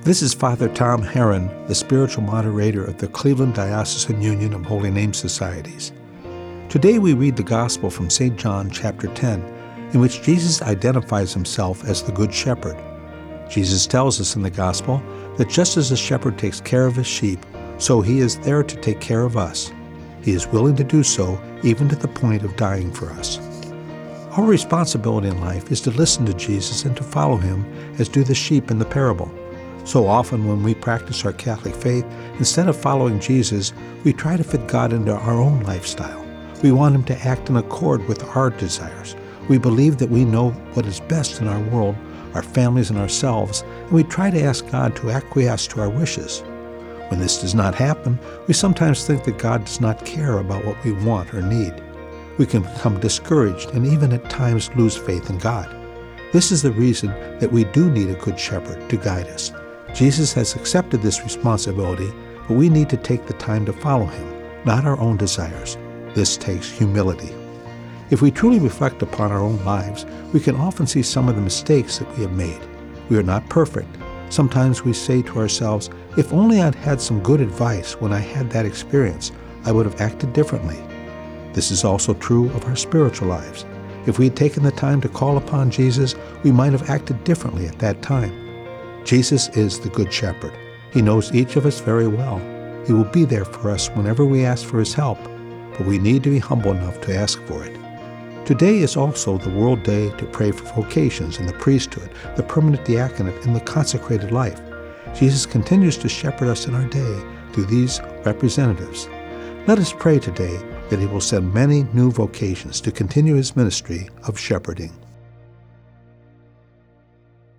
This is Father Tom Herron, the spiritual moderator of the Cleveland Diocesan Union of Holy Name Societies. Today we read the Gospel from St. John chapter 10, in which Jesus identifies himself as the Good Shepherd. Jesus tells us in the Gospel that just as a shepherd takes care of his sheep, so he is there to take care of us. He is willing to do so even to the point of dying for us. Our responsibility in life is to listen to Jesus and to follow him as do the sheep in the parable. So often when we practice our Catholic faith, instead of following Jesus, we try to fit God into our own lifestyle. We want him to act in accord with our desires. We believe that we know what is best in our world, our families and ourselves, and we try to ask God to acquiesce to our wishes. When this does not happen, we sometimes think that God does not care about what we want or need. We can become discouraged and even at times lose faith in God. This is the reason that we do need a good shepherd to guide us. Jesus has accepted this responsibility, but we need to take the time to follow him, not our own desires. This takes humility. If we truly reflect upon our own lives, we can often see some of the mistakes that we have made. We are not perfect. Sometimes we say to ourselves, if only I'd had some good advice when I had that experience, I would have acted differently. This is also true of our spiritual lives. If we had taken the time to call upon Jesus, we might have acted differently at that time. Jesus is the Good Shepherd. He knows each of us very well. He will be there for us whenever we ask for his help, but we need to be humble enough to ask for it. Today is also the World Day to pray for vocations in the priesthood, the permanent diaconate, and the consecrated life. Jesus continues to shepherd us in our day through these representatives. Let us pray today that he will send many new vocations to continue his ministry of shepherding.